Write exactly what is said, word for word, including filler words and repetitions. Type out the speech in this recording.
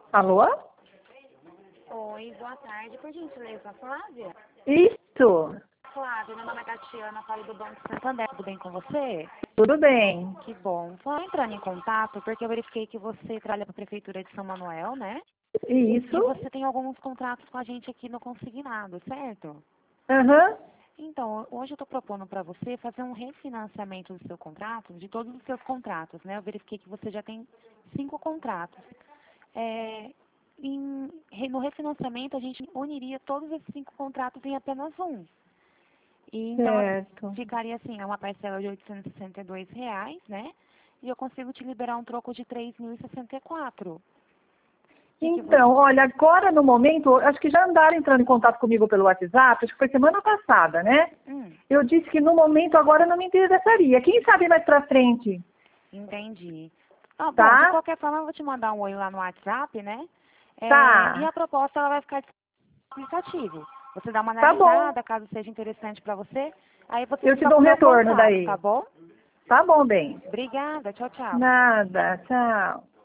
Alô? Oi, boa tarde. Por gentileza, Flávia? Isso. Flávia, meu nome é Tatiana, falo do Banco Santander. Tudo bem com você? Tudo bem. Que bom. Só entrando em contato, porque eu verifiquei que você trabalha para a Prefeitura de São Manuel, né? Isso. E você tem alguns contratos com a gente aqui no Consignado, certo? Aham. Então, hoje eu estou propondo para você fazer um refinanciamento do seu contrato, de todos os seus contratos, né? Eu verifiquei que você já tem cinco contratos. É, em- re- no refinanciamento, a gente uniria todos esses cinco contratos em apenas um. E então, Certo. ficaria assim, é uma parcela de oitocentos e sessenta e dois reais, né? E eu consigo te liberar um troco de três mil e sessenta e quatro. Que que você... Então, olha, agora no momento, acho que já andaram entrando em contato comigo pelo WhatsApp, acho que foi semana passada, né? Hum, Eu disse que no momento agora não me interessaria. Quem sabe mais pra frente, entendi. Ah, bom, de tá? qualquer forma, eu vou te mandar um oi lá no WhatsApp, né? É, e Tá. a proposta, ela vai ficar aplicativo. Você dá uma Tá bom. analisada, caso seja interessante para você. Aí você Eu te fica dou com um o meu retorno contato, tá daí. bom? Tá bom, bem. Obrigada, tchau, tchau. Nada. Tchau.